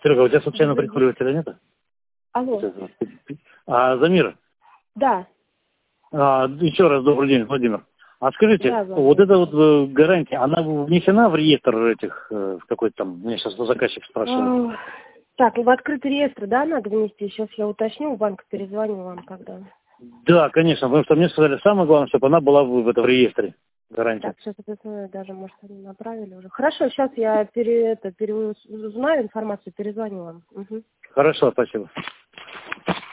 Серега, у тебя случайно прикуривателя нет? Алло. Замира. Да. Еще раз добрый день, Владимир. А скажите, Да, вот эта вот гарантия, она внесена в реестр этих, в какой-то там, меня сейчас заказчик спрашивает. Так, в открытый реестр, да, надо внести? Сейчас я уточню, в банк перезвоню вам когда. Да, конечно, потому что мне сказали, самое главное, чтобы она была в этом реестре. Гарантия. Так, сейчас это даже, может, они направили уже. Хорошо, сейчас я узнаю информацию, перезвоню вам. Угу. Хорошо, спасибо.